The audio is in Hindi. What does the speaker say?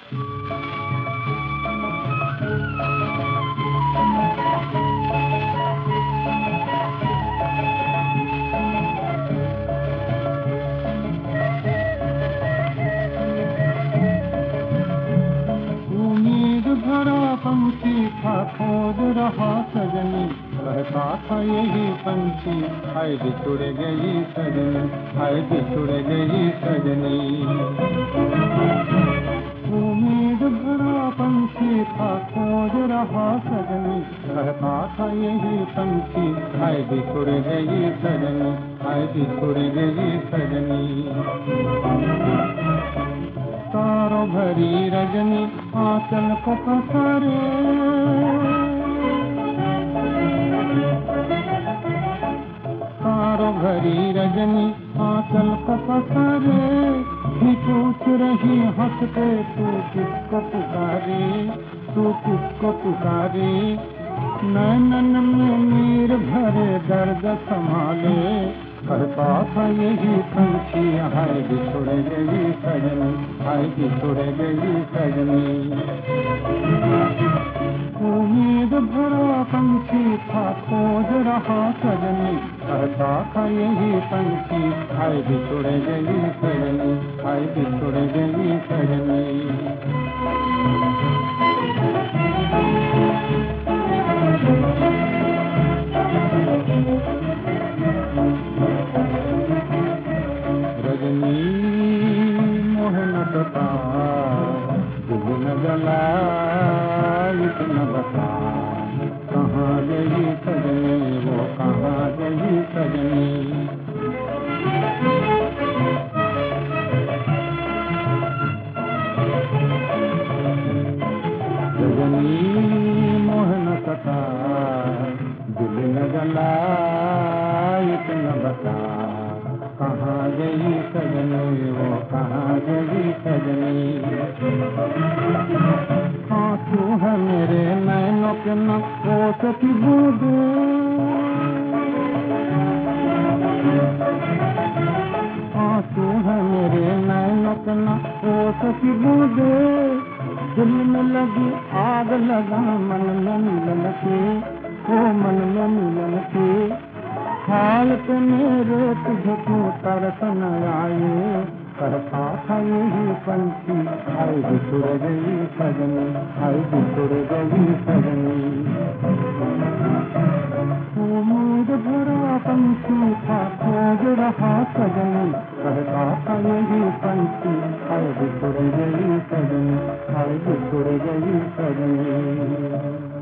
पंछी था खोज रहा सजनी, कहता था यही पंछी हाय बिछुड़ गई सजनी, हाय बिछुड़ गई सजनी। उम्मीद भरा पंछी था खोज रहा सजनी, कहता था यही पंछी हाय बिछुड़ गई सजनी, हाय बिछुड़ गई सजनी। तारों भरी रजनी आंचल को पसारे, तारों भरी रजनी आंचल को पसारे, ही पूछ रही हंस के तू किसको पुकारे, तू किसको पुकारे। नैनन में नीर भरे दर्द संभाले, कहता था यही पंछी हाय बिछुड़ गई सजनी, हाय बिछुड़ गई सजनी। उम्मीद भरा पंछी था खोज रहा सजनी, कहता था यही पंछी हाय बिछुड़ गई सजनी, हाय बिछुड़ गई सजनी। रजनी मोहन सता दिल न जला इतना बता, कहाँ गई सजनी वो कहाँ गई सजनी। रजनी मोहन सता दिल न जला इतना बता, कहाँ गई सजनी वो कहाँ गई सजनी। आंसू है मेरे नैनों के न हो सकी बूंदे, आंसू है मेरे नैनों के न हो सकी बूंदे। दिल में लगी आग लगा मन में मिलन के, ओ मन में मिलन के। हाल पे मेरे तुझे क्यों तरस न आए, कहता था यही पंछी हाय बिछुड़ गई सजनी, हाय बिछुड़ गई सजनी। उम्मीद भरा पंछी था खोज रहा सजनी, कहता था यही पंछी हाय बिछुड़ गई सजनी, हाय बिछुड़ गई सजनी।